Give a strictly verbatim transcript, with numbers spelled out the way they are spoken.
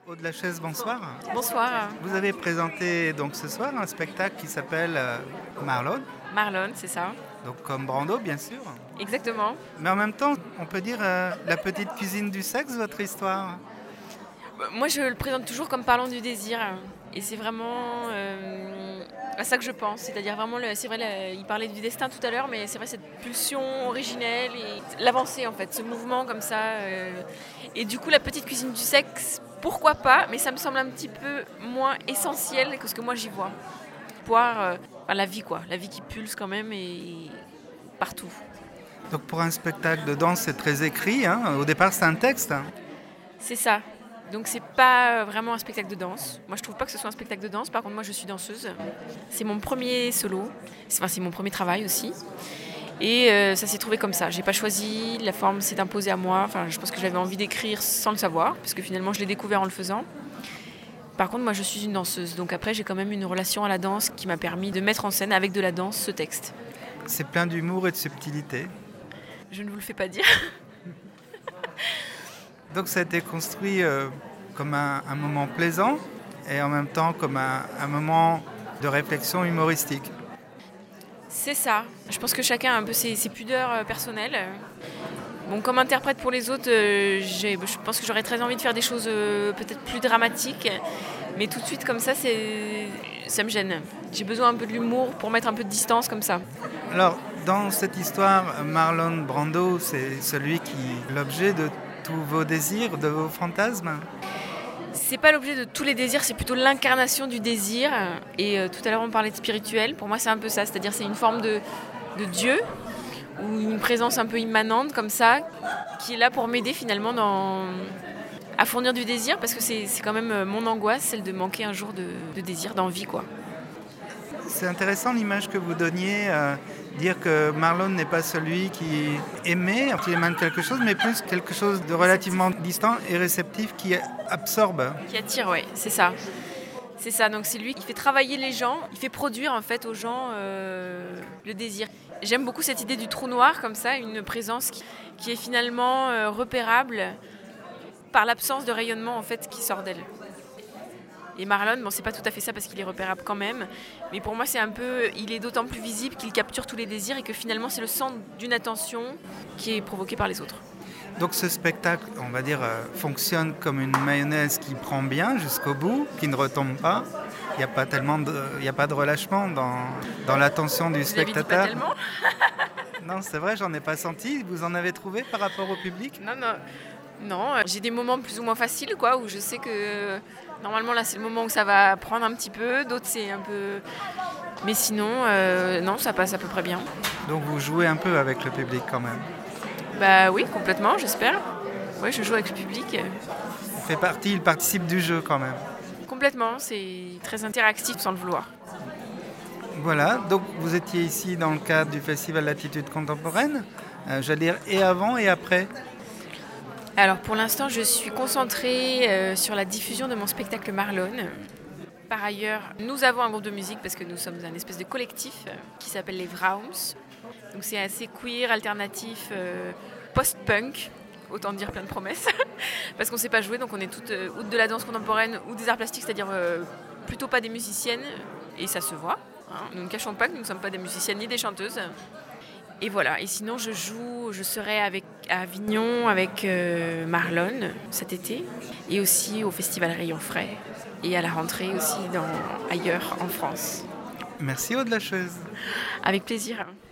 Aude Lachaise, bonsoir. Bonsoir. Vous avez présenté donc ce soir un spectacle qui s'appelle euh, Marlon, Marlon, c'est ça. donc comme Brando bien sûr. Exactement. Mais en même temps, on peut dire euh, la petite cuisine du sexe, votre histoire. Moi, je le présente toujours comme parlant du désir. Et c'est vraiment euh, à ça que je pense. C'est-à-dire vraiment, le, c'est vrai, le- il parlait du destin tout à l'heure, mais c'est vrai cette pulsion originelle et l'avancée en fait, ce mouvement comme ça. euh. Et du coup, la petite cuisine du sexe, pourquoi pas, mais ça me semble un petit peu moins essentiel que ce que moi j'y vois. Pouvoir, euh, enfin, la vie quoi, la vie qui pulse quand même et partout. Donc pour un spectacle de danse, c'est très écrit. Hein. Au départ, c'est un texte. Hein. C'est ça. Donc c'est pas vraiment un spectacle de danse. Moi je trouve pas que ce soit un spectacle de danse. Par contre moi je suis danseuse. C'est mon premier solo. C'est, enfin, c'est mon premier travail aussi. Et euh, ça s'est trouvé comme ça. J'ai pas choisi. La forme s'est imposée à moi. Enfin je pense que j'avais envie d'écrire sans le savoir, parce que finalement je l'ai découvert en le faisant. Par contre moi je suis une danseuse. Donc après j'ai quand même une relation à la danse qui m'a permis de mettre en scène avec de la danse ce texte. C'est plein d'humour et de subtilité. Je ne vous le fais pas dire. Donc ça a été construit euh, comme un, un moment plaisant et en même temps comme un, un moment de réflexion humoristique. C'est ça. Je pense que chacun a un peu ses, ses pudeurs euh, personnelles. Bon, comme interprète pour les autres, euh, j'ai- je pense que j'aurais très envie de faire des choses euh, peut-être plus dramatiques. Mais tout de suite, comme ça, c'est, ça me gêne. J'ai besoin un peu de l'humour pour mettre un peu de distance comme ça. Alors, dans cette histoire, Marlon Brando, c'est celui qui est l'objet de tous vos désirs, de vos fantasmes. C'est pas l'objet de tous les désirs, c'est plutôt l'incarnation du désir. Et euh, tout à l'heure, on parlait de spirituel. Pour moi, c'est un peu ça. C'est-à-dire, c'est une forme de, de Dieu ou une présence un peu immanente comme ça, qui est là pour m'aider finalement dans, à fournir du désir, parce que c'est, c'est quand même euh, mon angoisse, celle de manquer un jour de, de désir, d'envie, quoi. C'est intéressant l'image que vous donniez, euh, dire que Marlon n'est pas celui qui aimait, qui émane quelque chose, mais plus quelque chose de relativement distant et réceptif qui absorbe. Qui attire, ouais, c'est ça. C'est ça, donc c'est lui qui fait travailler les gens, il fait produire en fait aux gens euh, le désir. J'aime beaucoup cette idée du trou noir comme ça, une présence qui, qui est finalement euh, repérable par l'absence de rayonnement en fait qui sort d'elle. Et Marlon, bon c'est pas tout à fait ça parce qu'il est repérable quand même, mais pour moi c'est un peu, il est d'autant plus visible qu'il capture tous les désirs et que finalement c'est le centre d'une attention qui est provoquée par les autres. Donc ce spectacle, on va dire, euh, fonctionne comme une mayonnaise qui prend bien jusqu'au bout, qui ne retombe pas. Il n'y a pas tellement de, il n'y a pas de relâchement dans, dans l'attention du Vous l'avez dit pas spectateur. tellement ? Non, c'est vrai, j'en ai pas senti. Vous en avez trouvé par rapport au public? Non, non. Non, euh, j'ai des moments plus ou moins faciles, quoi, où je sais que euh, normalement là c'est le moment où ça va prendre un petit peu, d'autres c'est un peu. Mais sinon, euh, non, ça passe à peu près bien. Donc vous jouez un peu avec le public quand même. Bah oui, complètement, j'espère. Oui, je joue avec le public. euh, Il fait partie, il participe du jeu quand même. Complètement, c'est très interactif sans le vouloir. Voilà, donc vous étiez ici dans le cadre du Festival Latitude Contemporaine, euh, j'allais dire et avant et après. Alors pour l'instant, je suis concentrée euh, sur la diffusion de mon spectacle Marlon. Par ailleurs, nous avons un groupe de musique parce que nous sommes un espèce de collectif euh, qui s'appelle les Vraums. Donc c'est assez queer, alternatif, euh, post-punk, autant dire plein de promesses, parce qu'on ne sait pas jouer, donc on est toutes euh, ou de la danse contemporaine ou des arts plastiques, c'est-à-dire euh, plutôt pas des musiciennes, et ça se voit. Hein. Nous ne cachons pas que nous ne sommes pas des musiciennes ni des chanteuses. Et voilà, et sinon je joue, je serai avec, à Avignon avec euh, Marlon cet été, et aussi au Festival Rayon Frais, et à la rentrée aussi dans, ailleurs en France. Merci Aude Lachaise. Avec plaisir.